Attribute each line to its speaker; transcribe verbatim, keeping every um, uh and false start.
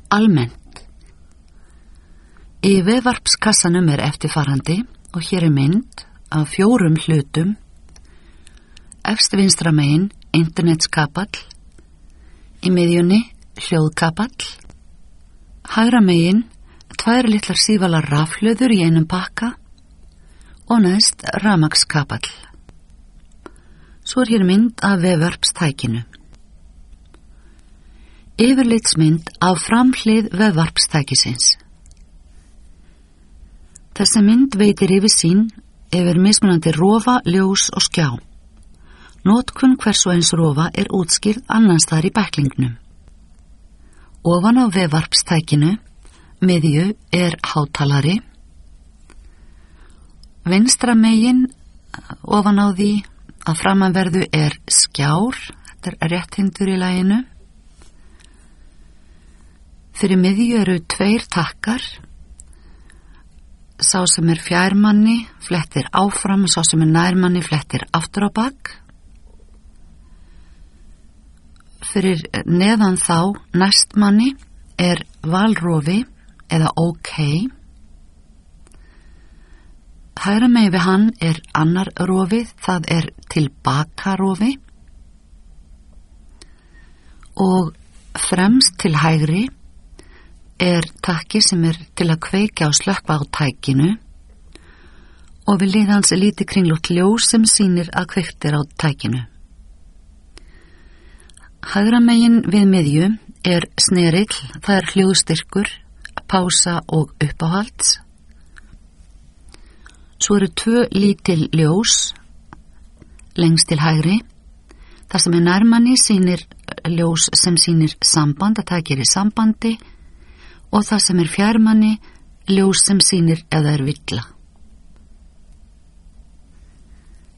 Speaker 1: almennt. Í vefvarpskassanum er eftirfarandi og hér er mynd af fjórum hlutum. Efst vinstra megin internetskapall, í miðjunni hljóðkapall, hægra megin tvær litlar sívalar rafhlöður í einum pakka og næst rafmagnskapall. Svo er hér mynd af vefvarpstækinu. Yfirlitsmynd af framhlið vefvarpstækisins. Þessi mynd veitir yfirsýn yfir mismunandi rofa, ljós og skjá. Notkun hvers og eins rofa er útskýrð annars staðar í bæklingnum. Ofan á vefvarpstækinu, miðju, er hátalari. Vinstra megin ofan á því að framanverðu er skjár, þetta er rétthindur í laginu. Fyrir miðju eru tveir takkar. Sá sem er fjærmanni flettir áfram, sá sem er nærmanni flettir aftur á bak. Fyrir neðan þá næstmanni er valrofi eða OK. Hægra megin við hann er annar rofið, það er tilbaka rofi. Og fremst til hægri er takki sem er til að kveikja og slökkva á tækinu og við hlið hans er lítið kringlótt ljós sem sýnir að kveikt er á tækinu. Hægra megin við miðju er snerill, það er hljóðstyrkur, pása og uppáhalds. Svo eru tvö lítil ljós lengst til hægri. Það sem er nærmanni sýnir ljós sem sýnir samband, að tækið er í sambandi, og það sem er fjærmanni ljós sem sýnir ef það er villa.